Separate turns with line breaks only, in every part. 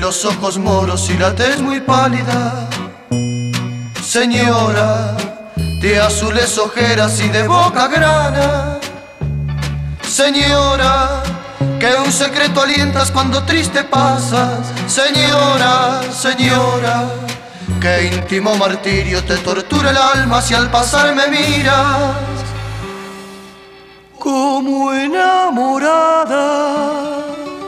los ojos moros y la tez muy pálida. Señora, de azules ojeras y de boca grana. Señora, que un secreto alientas cuando triste pasas. Señora, señora, que íntimo martirio te tortura el alma si al pasar me miras como enamorada.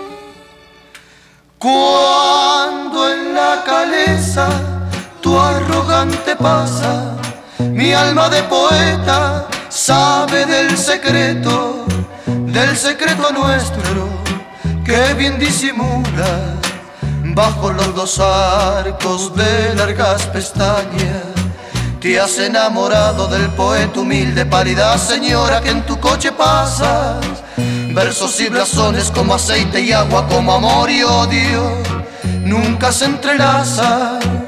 Cuando en la caleza tu arrogante pasa, mi alma de poeta sabe del secreto nuestro que bien disimulas bajo los dos arcos de largas pestañas. Te has enamorado del poeta humilde, pálida señora, que en tu coche pasas. Versos y blasones como aceite y agua, como amor y odio, nunca se entrelazan.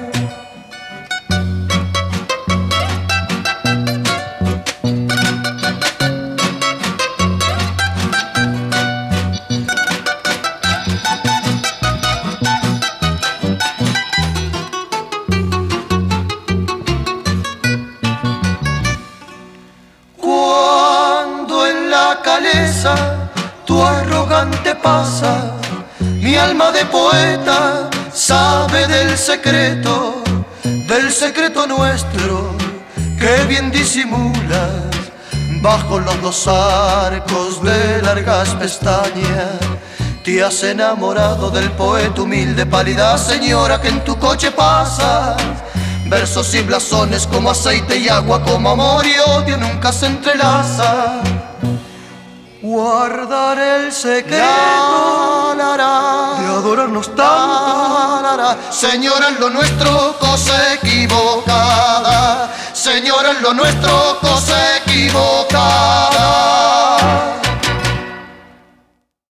Tu arrogante pasa, mi alma de poeta sabe del secreto nuestro que bien disimulas bajo los dos arcos de largas pestañas. Te has enamorado del poeta humilde, pálida señora, que en tu coche pasas. Versos y blasones como aceite y agua, como amor y odio, nunca se entrelazan. Guardar el secreto de adorarnos tanto. Señora, en lo nuestro cosa equivocada. Señora, en lo nuestro cosa equivocada.